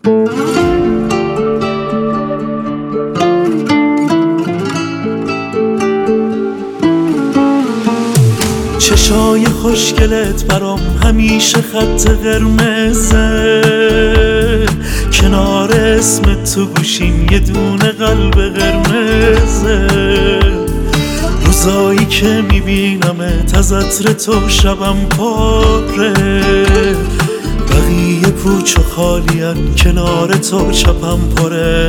چشای خوشگلت برام همیشه خط قرمزه، کنار اسم تو گوشیم یه دونه قلب قرمزه. روزایی که میبینمت از عطر تو شبم پاره، بقیه پوچ و خالین کنار تو چپم پاره.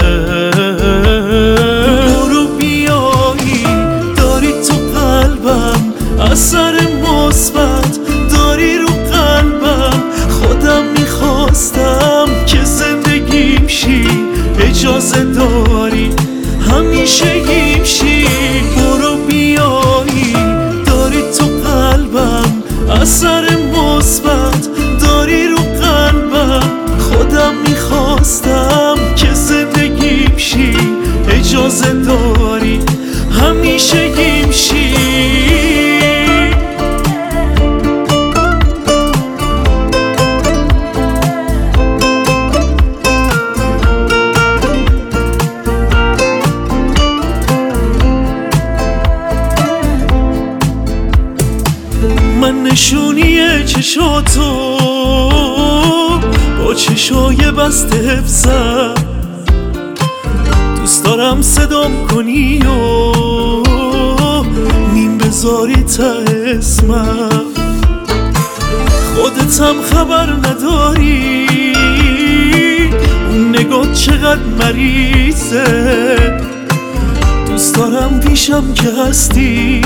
برو بیایی داری تو قلبم اثر مثبت داری رو قلبم، خودم میخواستم که زندگیم شی، اجازه داری همیشه گیم شی. برو بیایی داری تو قلبم اثر مثبت داری رو قلبم، خودم میخواستم که زندگیم شی، اجازه داری همیشه گیم شی. من نشونی چشاتو با چشای بسته حفظم، دوست دارم صدام کنی و نیم بذاری تا اسمم. خودتم خبر نداری اون نگاه چقدر مریضه، دوست دارم پیشم که هستی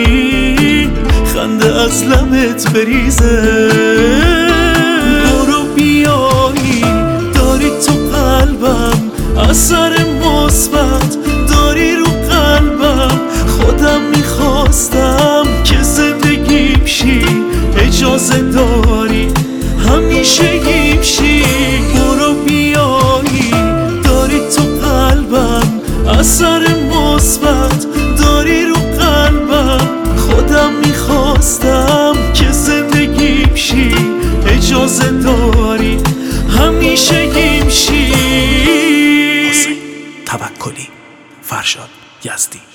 خنده از لبت بریزه. برو بیایی داری تو قلبم اثر مثبت داری رو قلبم، خودم میخواستم که زندگیم شی، اجازه داری همیشه گیم شی. برو بیایی داری تو قلبم اثر مثبت داری رو قلبم، خودم میخواستم که زندگیم شی، اجازه داری همیشه گیم شی. توکلی، فرشاد یزدی.